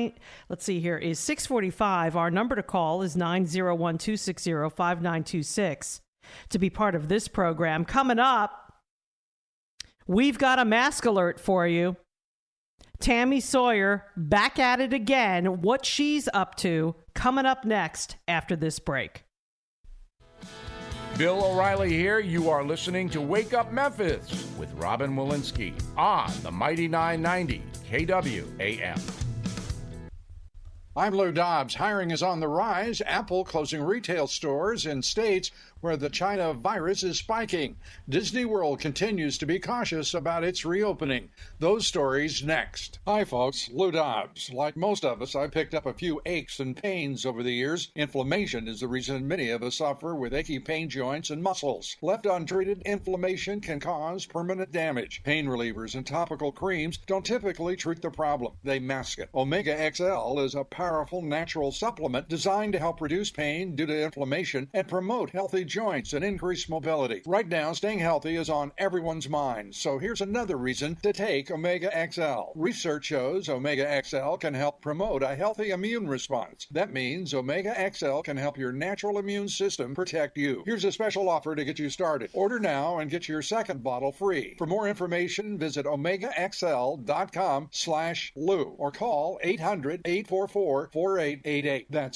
645. Our number to call is 901-260-5926 to be part of this program. Coming up, we've got a mask alert for you. Tammy Sawyer back at it again. What she's up to coming up next after this break. Bill O'Reilly here. You are listening to Wake Up Memphis with Robin Walensky on the Mighty 990 KWAM. I'm Lou Dobbs. Hiring is on the rise. Apple closing retail stores in states where the China virus is spiking. Disney World continues to be cautious about its reopening. Those stories next. Hi, folks. Lou Dobbs. Like most of us, I've picked up a few aches and pains over the years. Inflammation is the reason many of us suffer with achy pain joints and muscles. Left untreated, inflammation can cause permanent damage. Pain relievers and topical creams don't typically treat the problem. They mask it. Omega XL is a powerful natural supplement designed to help reduce pain due to inflammation and promote healthy joints and increase mobility. Right now, staying healthy is on everyone's mind, so here's another reason to take Omega XL. Research shows Omega XL can help promote a healthy immune response. That means Omega XL can help your natural immune system protect you. Here's a special offer to get you started. Order now and get your second bottle free. For more information, visit OmegaXL.com/Lou or call 800-844-4888. That's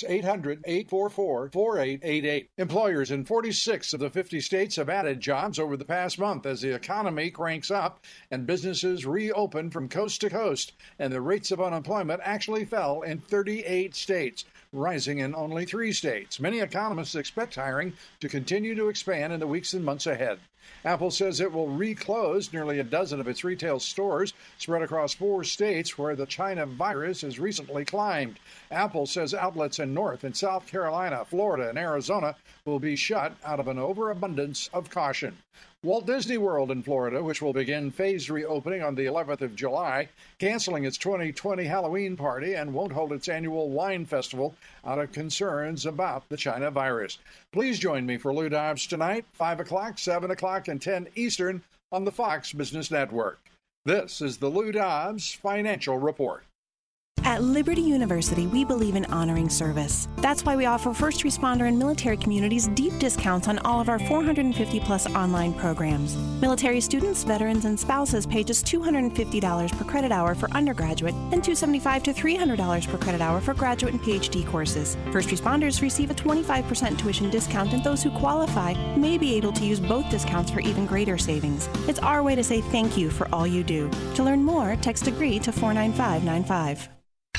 800-844-4888. Employers in 46 of the 50 states have added jobs over the past month as the economy cranks up and businesses reopen from coast to coast, and the rates of unemployment actually fell in 38 states, rising in only 3 states. Many economists expect hiring to continue to expand in the weeks and months ahead. Apple says it will reclose nearly a dozen of its retail stores spread across 4 states where the China virus has recently climbed. Apple says outlets in North and South Carolina, Florida, and Arizona will be shut out of an overabundance of caution. Walt Disney World in Florida, which will begin phased reopening on the 11th of July, canceling its 2020 Halloween party and won't hold its annual wine festival out of concerns about the China virus. Please join me for Lou Dobbs tonight, 5 o'clock, 7 o'clock, and 10 Eastern on the Fox Business Network. This is the Lou Dobbs Financial Report. At Liberty University, we believe in honoring service. That's why we offer first responder and military communities deep discounts on all of our 450-plus online programs. Military students, veterans, and spouses pay just $250 per credit hour for undergraduate and $275 to $300 per credit hour for graduate and PhD courses. First responders receive a 25% tuition discount, and those who qualify may be able to use both discounts for even greater savings. It's our way to say thank you for all you do. To learn more, text AGREE to 49595.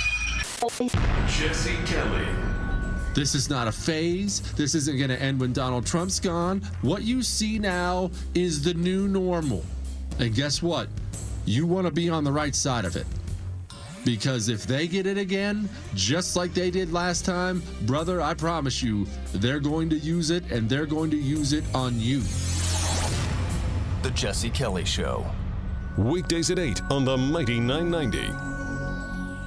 Jesse Kelly. This is not a phase. This isn't going to end when Donald Trump's gone. What you see now is the new normal. And guess what? You want to be on the right side of it. Because if they get it again, just like they did last time, brother, I promise you, they're going to use it, and they're going to use it on you. The Jesse Kelly Show. Weekdays at 8 on the Mighty 990.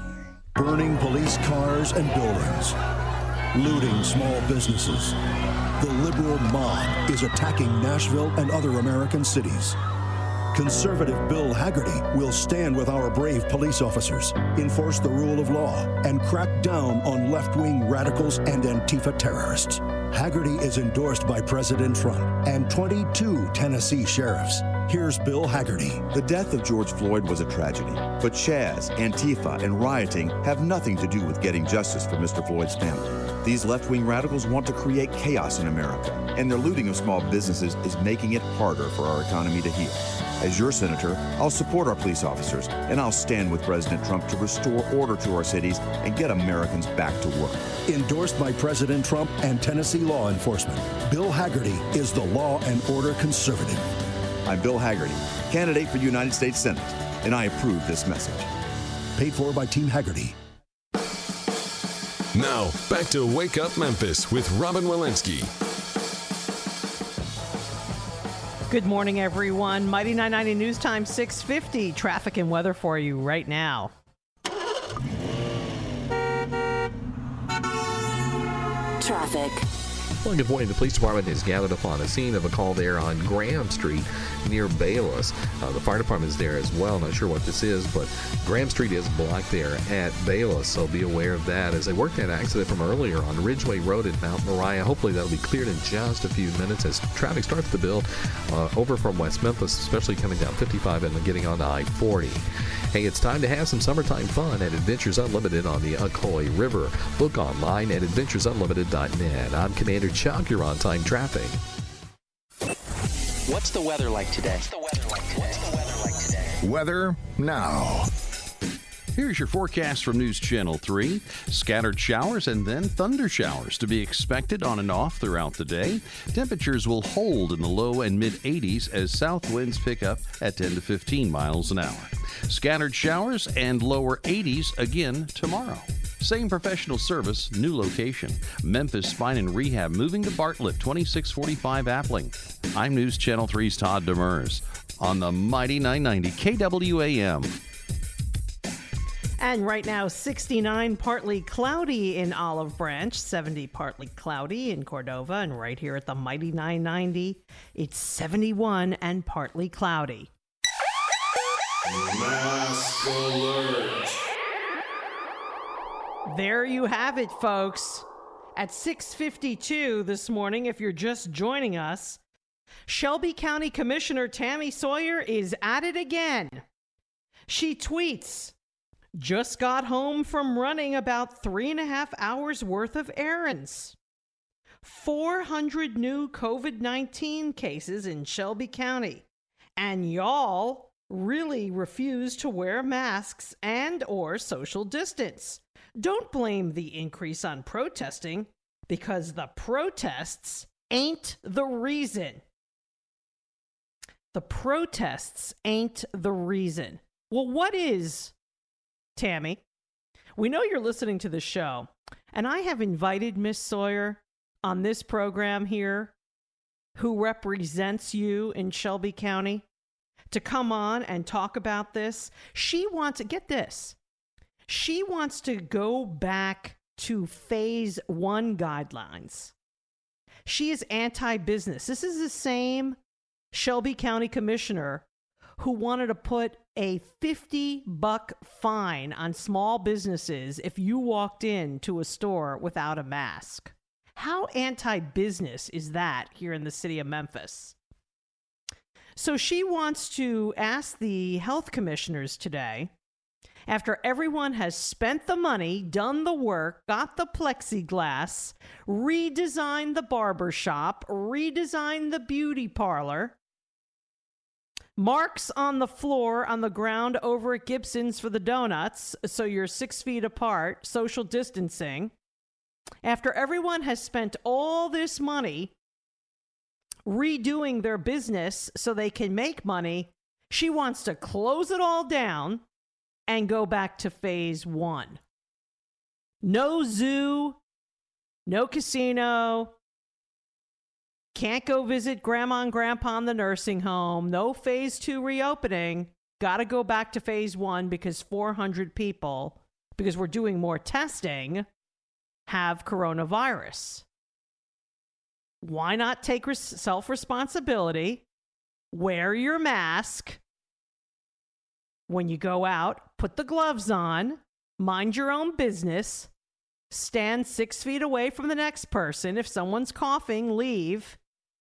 Burning police cars and buildings, looting small businesses, The liberal mob is attacking Nashville and other American cities. Conservative Bill Hagerty will stand with our brave police officers, enforce the rule of law, and crack down on left-wing radicals and Antifa terrorists. Hagerty is endorsed by President Trump and 22 Tennessee sheriffs. Here's Bill Hagerty. The death of George Floyd was a tragedy, but Chaz, Antifa, and rioting have nothing to do with getting justice for Mr. Floyd's family. These left-wing radicals want to create chaos in America, and their looting of small businesses is making it harder for our economy to heal. As your senator, I'll support our police officers, and I'll stand with President Trump to restore order to our cities and get Americans back to work. Endorsed by President Trump and Tennessee law enforcement, Bill Hagerty is the law and order conservative. I'm Bill Hagerty, candidate for United States Senate, and I approve this message. Paid for by Team Hagerty. Now, back to Wake Up Memphis with Robin Walensky. Good morning, everyone. Mighty 990 News Time 650. Traffic and weather for you right now. Traffic. Well, good morning. The police department has gathered upon a scene of a call there on Graham Street near Bayless. The fire department is there as well. Not sure what this is, but Graham Street is blocked there at Bayless, so be aware of that as they work that accident from earlier on Ridgeway Road at Mount Moriah. Hopefully that'll be cleared in just a few minutes as traffic starts to build over from West Memphis, especially coming down 55 and getting on I-40. Hey, it's time to have some summertime fun at Adventures Unlimited on the Ocoee River. Book online at adventuresunlimited.net. I'm Commander Chuck. You're on time traffic. What's the weather like today? Weather now. Here's your forecast from News Channel 3. Scattered showers and then thunder showers to be expected on and off throughout the day. Temperatures will hold in the low and mid 80s as south winds pick up at 10 to 15 miles an hour. Scattered showers and lower 80s again tomorrow. Same professional service, new location. Memphis Spine and Rehab moving to Bartlett, 2645 Appling. I'm News Channel 3's Todd Demers on the Mighty 990 KWAM. And right now, 69 partly cloudy in Olive Branch, 70 partly cloudy in Cordova, and right here at the Mighty 990, it's 71 and partly cloudy. Mask alert. There you have it, folks. At 6:52 this morning, if you're just joining us, Shelby County Commissioner Tammy Sawyer is at it again. She tweets, "Just got home from running about 3.5 hours worth of errands. 400 new COVID-19 cases in Shelby County, and y'all really refuse to wear masks and or social distance. Don't blame the increase on protesting, because the protests ain't the reason." The protests ain't the reason. Well, what is, Tammy? We know you're listening to the show, and I have invited Miss Sawyer on this program here, who represents you in Shelby County, to come on and talk about this. She wants to get this. She wants to go back to phase 1 guidelines. She is anti-business. This is the same Shelby County Commissioner who wanted to put a $50 fine on small businesses if you walked into a store without a mask. How anti-business is that here in the city of Memphis? So she wants to ask the health commissioners today, after everyone has spent the money, done the work, got the plexiglass, redesigned the barber shop, redesigned the beauty parlor, marks on the floor, on the ground over at Gibson's for the donuts, so you're 6 feet apart, social distancing. After everyone has spent all this money redoing their business so they can make money, she wants to close it all down and go back to phase 1. No zoo, no casino, can't go visit grandma and grandpa in the nursing home, no phase 2 reopening. Got to go back to phase 1 because 400 people, because we're doing more testing, have coronavirus. why not take self-responsibility, wear your mask when you go out, put the gloves on, mind your own business, stand 6 feet away from the next person. If someone's coughing, leave.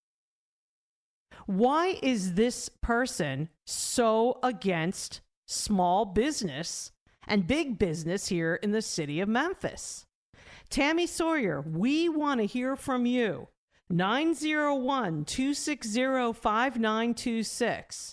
Why is this person so against small business and big business here in the city of Memphis? Tammy Sawyer, we want to hear from you. 901-260-5926.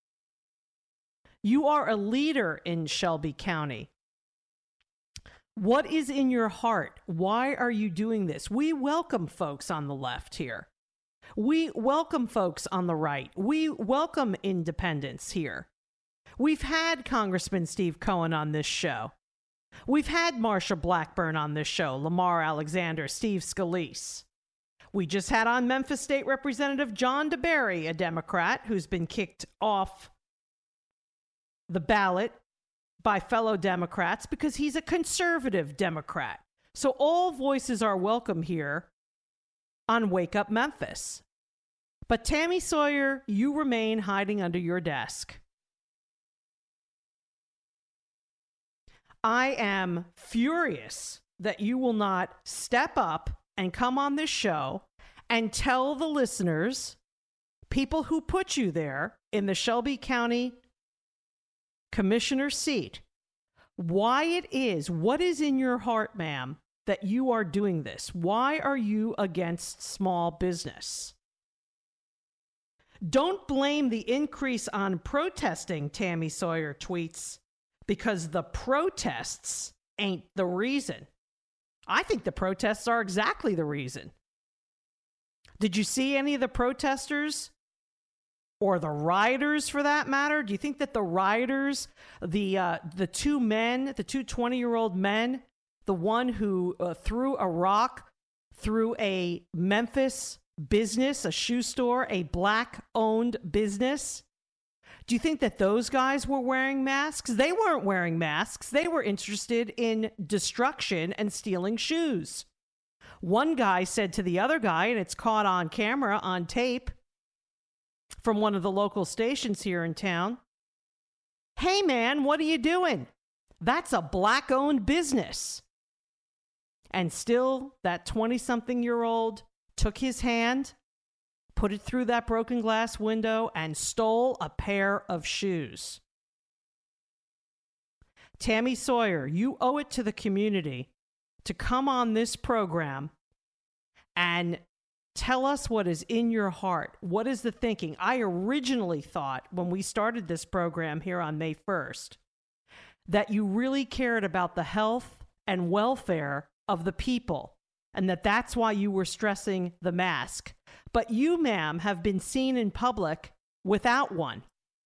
You are a leader in Shelby County. What is in your heart? Why are you doing this? We welcome folks on the left here. We welcome folks on the right. We welcome independents here. We've had Congressman Steve Cohen on this show. We've had Marsha Blackburn on this show, Lamar Alexander, Steve Scalise. We just had on Memphis State Representative John DeBerry, a Democrat who's been kicked off the ballot by fellow Democrats because he's a conservative Democrat. So all voices are welcome here on Wake Up Memphis. But Tammy Sawyer, you remain hiding under your desk. I am furious that you will not step up and come on this show and tell the listeners, people who put you there in the Shelby County Commissioner seat, why it is, what is in your heart, ma'am, that you are doing this? Why are you against small business? Don't blame the increase on protesting, Tammy Sawyer tweets, because the protests ain't the reason. I think the protests are exactly the reason. Did you see any of the protesters or the rioters for that matter? Do you think that the rioters, the two men, the two 20-year-old men, the one who threw a rock through a Memphis business, a shoe store, a black-owned business, do you think that those guys were wearing masks? They weren't wearing masks. They were interested in destruction and stealing shoes. One guy said to the other guy, and it's caught on camera, on tape, from one of the local stations here in town, "Hey man, what are you doing? That's a black-owned business." And still, that 20-something-year-old took his hand, put it through that broken glass window, and stole a pair of shoes. Tammy Sawyer, you owe it to the community to come on this program and tell us what is in your heart. What is the thinking? I originally thought, when we started this program here on May 1st, that you really cared about the health and welfare of the people, and that's why you were stressing the mask. But you, ma'am, have been seen in public without one.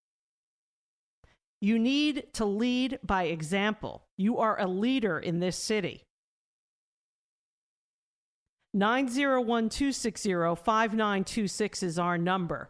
You need to lead by example. You are a leader in this city. 901-260-5926 is our number.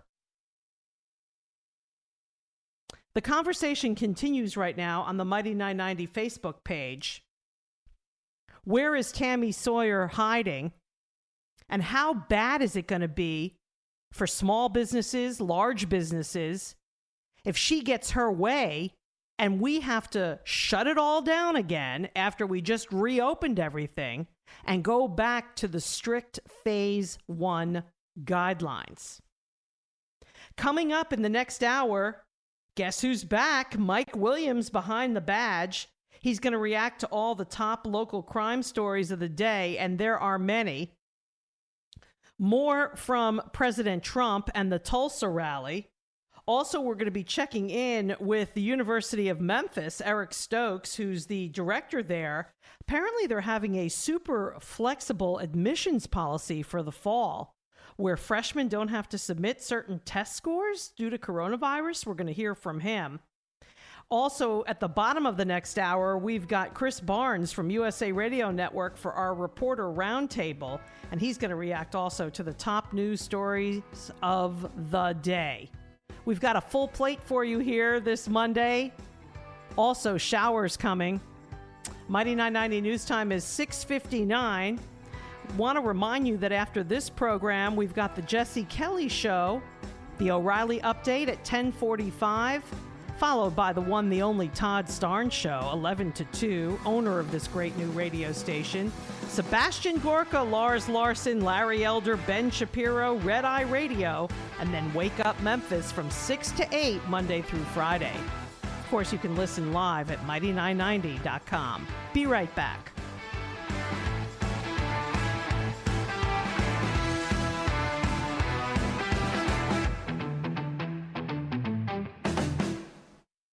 The conversation continues right now on the Mighty 990 Facebook page. Where is Tammy Sawyer hiding? And how bad is it going to be for small businesses, large businesses, if she gets her way and we have to shut it all down again after we just reopened everything and go back to the strict Phase 1 guidelines? Coming up in the next hour, guess who's back? Mike Williams behind the badge. He's going to react to all the top local crime stories of the day, and there are many. More from President Trump and the Tulsa rally. Also, we're going to be checking in with the University of Memphis, Eric Stokes, who's the director there. Apparently, they're having a super flexible admissions policy for the fall, where freshmen don't have to submit certain test scores due to coronavirus. We're going to hear from him. Also, at the bottom of the next hour, we've got Chris Barnes from USA Radio Network for our Reporter Roundtable, and he's going to react also to the top news stories of the day. We've got a full plate for you here this Monday. Also, showers coming. Mighty 990 news time is 6:59. want to remind you that after this program, we've got the Jesse Kelly Show, the O'Reilly Update at 10:45, followed by the one, the only Todd Starnes Show, 11 to 2, owner of this great new radio station, Sebastian Gorka, Lars Larson, Larry Elder, Ben Shapiro, Red Eye Radio, and then Wake Up Memphis from 6 to 8, Monday through Friday. Of course, you can listen live at Mighty990.com. Be right back.